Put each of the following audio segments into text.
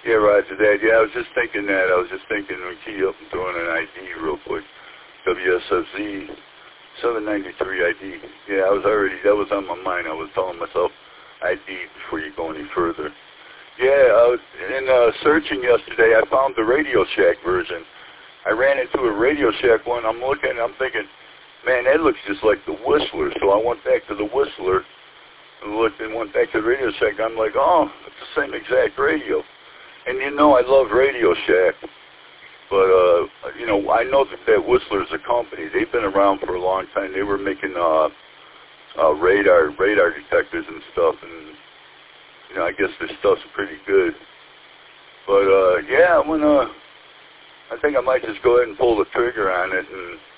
Yeah, roger that. Yeah, I was just thinking that. I was just thinking we key up and throwing an ID real quick. WSFZ 793 ID. Yeah, that was on my mind. I was telling myself ID before you go any further. Yeah, I was in searching yesterday. I found the Radio Shack version. I ran into a Radio Shack one. I'm thinking, man, that looks just like the Whistler. So I went back to the Whistler and looked and went back to the Radio Shack. I'm like, oh, it's the same exact radio. And you know I love Radio Shack. But, you know, I know that Whistler's a company. They've been around for a long time. They were making radar detectors and stuff. And, you know, I guess their stuff's pretty good. But, yeah, I think I might just go ahead and pull the trigger on it.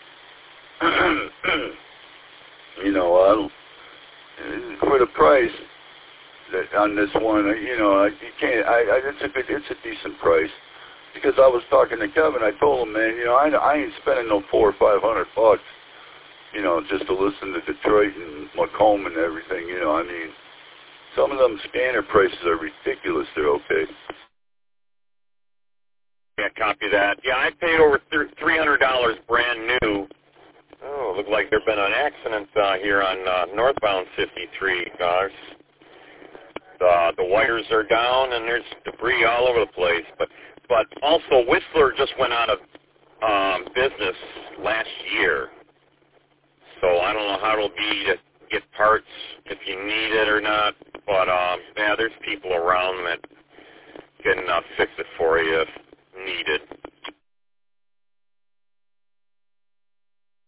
And, you know, for the price on this one, you know, you can't. It's a decent price. Because I was talking to Kevin, I told him, man, you know, I ain't spending no $400 or $500, you know, just to listen to Detroit and Macomb and everything. You know, I mean, some of them scanner prices are ridiculous. They're okay. Yeah, copy that. Yeah, I paid over $300 brand new. Oh, looked like there'd been an accident here on northbound 53, guys. The wires are down and there's debris all over the place. But also Whistler just went out of business last year. So I don't know how it'll be to get parts if you need it or not. But yeah, there's people around that can fix it for you if needed.